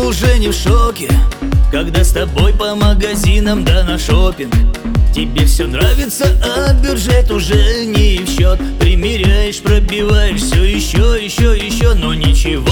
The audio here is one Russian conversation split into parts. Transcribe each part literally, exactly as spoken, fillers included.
уже не в шоке, когда с тобой по магазинам да на шопинг. Тебе все нравится, а бюджет уже не в счет. Примеряешь, пробиваешь все еще, еще, еще. Но ничего,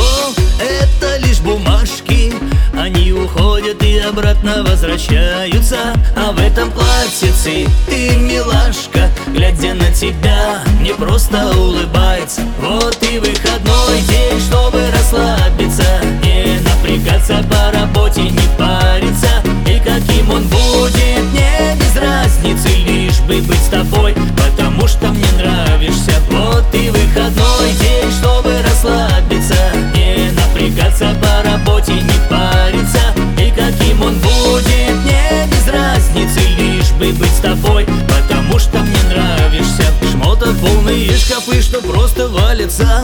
это лишь бумажки. Они уходят и обратно возвращаются. А в этом платьице ты милашка. Глядя на тебя, мне просто улыбается. Вот и выходной день, чтобы расслабиться, не напрягаться по работе, не париться. И каким он будет, мне без разницы, лишь бы быть с тобой, потому что мне нравишься. Вот и выходной день, чтобы расслабиться, не напрягаться по работе, не париться. И каким он будет, мне без разницы, лишь бы быть с тобой, потому что мне нравишься. Шмоток полные шкафы, что просто валятся,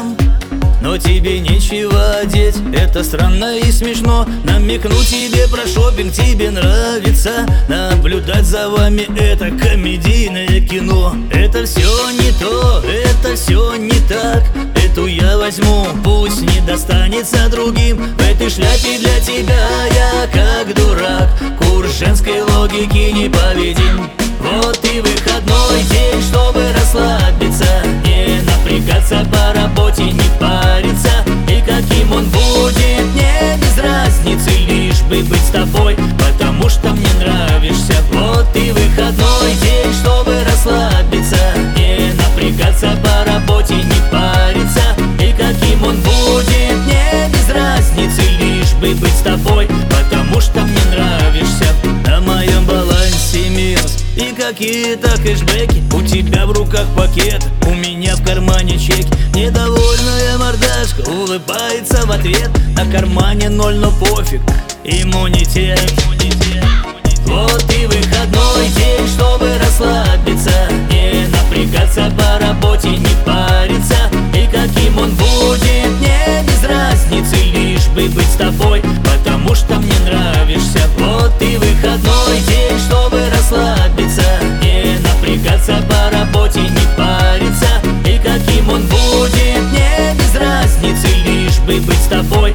но тебе нечего одеть, это странно и смешно. Намекну тебе про шопинг, тебе нравится наблюдать за вами, это комедийное кино. Это все не то, это все не так. Эту я возьму, пусть не достанется другим. В этой шляпе для тебя я как дурак, курс женской логики не победим. Вот и выходной день, чтобы расслабиться, не напрягаться по работе, не париться. И каким он будет, мне без разницы, лишь бы быть с тобой, потому что мне нравишься. Вот и выходной день, чтобы расслабиться, не напрягаться по работе, не париться. И каким он будет, мне без разницы, лишь бы быть с тобой, потому что мне нравишься. На моем балансе минус и какие-то кэшбэки. У тебя в руках пакет, у меня в кармане чеки. Недовольная мордашка улыбается в ответ. На кармане ноль, но пофиг, иммунитет. Вот и выходной день, чтобы расслабиться, не напрягаться по работе, не париться. И каким он будет, мне без разницы, лишь бы быть с тобой, потому что мне нравишься. Вот и выходной день, чтобы расслабиться, не напрягаться по работе, не париться. И каким он будет, мне без разницы, лишь бы быть с тобой,